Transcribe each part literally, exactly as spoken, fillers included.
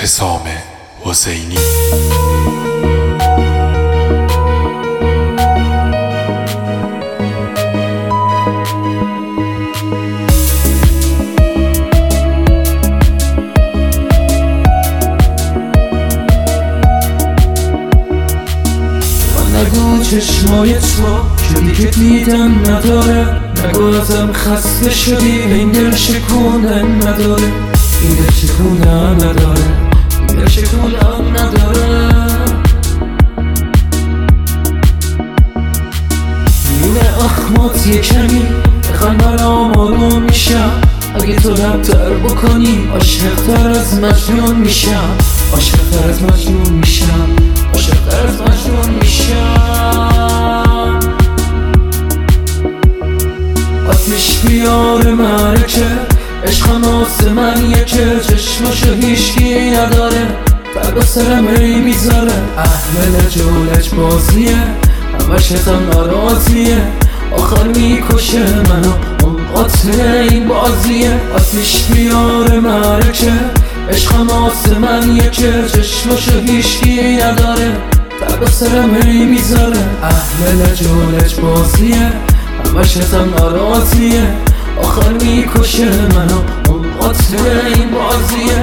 حسام حسینی. نگو چشمای تو که دیگه دیدن نداره، نگو ازم خسته شدی این دل شکوندن نداره، این دل شکوندن نداره، این دل شکوندن نداره. میونه اخمات یه کمی بخن برام آروم میشم، اگه تو لبتر بکنی عاشق‌تر از مجنون میشم، عاشق‌تر از مجنون میشم، عاشق‌تر از مجنون میشم. آتیش بیار معرکه، عشقم واسه من یکه، چشماشو هیچکی نداره، فرق سرم ای میذاره. اهل لج و لج بازیه، همش ازم ناراضیه، آخر میکشه منو اون قاتل این بازیه. آتیش بیار معرکه، عشقم واسه من یکه، چشماشو هیچکی نداره، فرق سرم ای میذاره. اهل لج و لج بازیه، همش ازم ناراضیه، آخر میکشه منو اون قاتل این بازیه.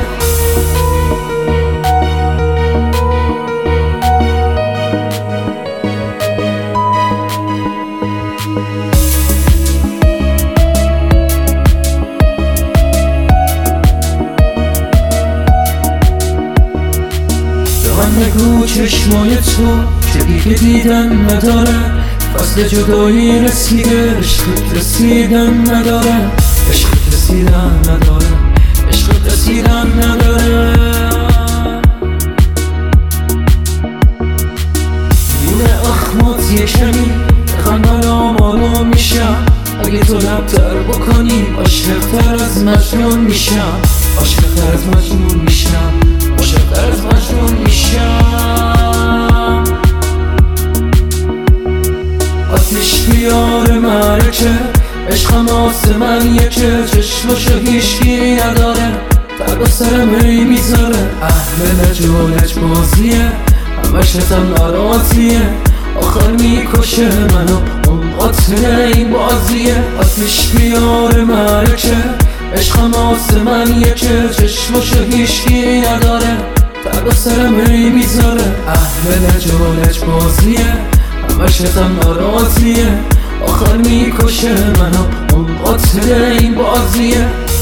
نگو چشمای تو که دیگه دیدن نداره، فصل جدایی رسیده، عشقت رسیدن نداره، عشقت رسیدن نداره، عشقت رسیدن نداره. میونه اخمات یه کمی بخن برام آروم میشم، اگه تو لبتر بکنی عاشق‌تر از مجنون میشم، عاشق‌تر از مجنون میشم، عاشق‌تر از مجنون میشم. آتیش بیار معرکه، عشقم واسه من یکه، چشماشو هیچکی نداره، فرق سرم ای میذاره. اهل لج و لج بازیه، همش ازم ناراضیه، آخر میکشه منو اون قاتل این بازیه. آتیش بیار معرکه، عشقم واسه من یکه، چشماشو هیچکی نداره، فرق سرم ای میذاره. اهل لج و لج بازیه، همش ازم ناراضیه، آخر میکشه منو اون قاتل این بازیه.